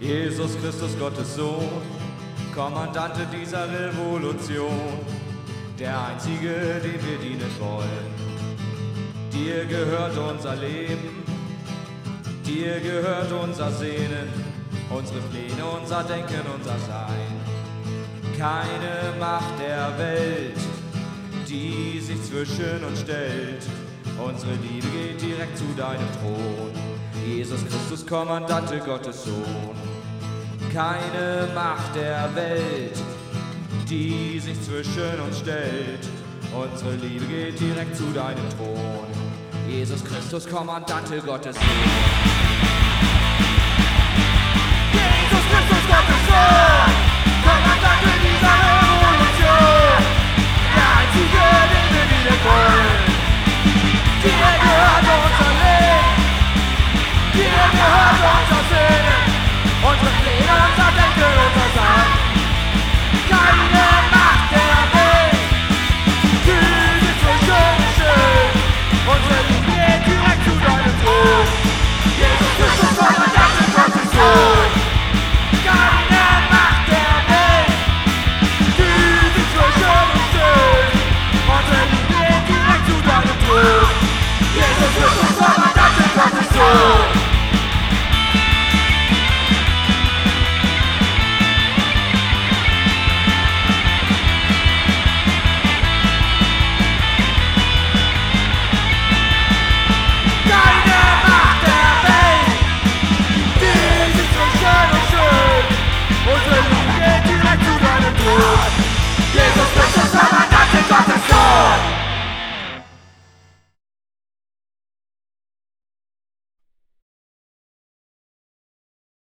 Jesus Christus, Gottes Sohn, Kommandante dieser Revolution, der Einzige, dem wir dienen wollen. Dir gehört unser Leben, dir gehört unser Sehnen, unsere Pläne, unser Denken, unser Sein. Keine Macht der Welt, die sich zwischen uns stellt. Unsere Liebe geht direkt zu deinem Thron. Jesus Christus, Kommandante, Gottes Sohn. Keine Macht der Welt, die sich zwischen uns stellt. Unsere Liebe geht direkt zu deinem Thron. Jesus Christus, Kommandante, Gottes Sohn. Jesus Christus, Gottes Sohn, Kommandante dieser Revolution, der Einzige, den wir dienen wollen. Dir gehört unser Leben, dir gehört unser Sehnen, unsere Pläne, unser Denken, unser Sein. Keine Macht der Welt, die sich zwischen uns stellt. Unsere Liebe geht direkt zu deinem Thron. Jesus Christus, Kommandante, Gottes Sohn. Keine Macht der Welt, die sich zwischen uns stellt. Unsere Liebe geht direkt zu deinem Thron. Jesus Christus, Kommandante, Gottes Sohn.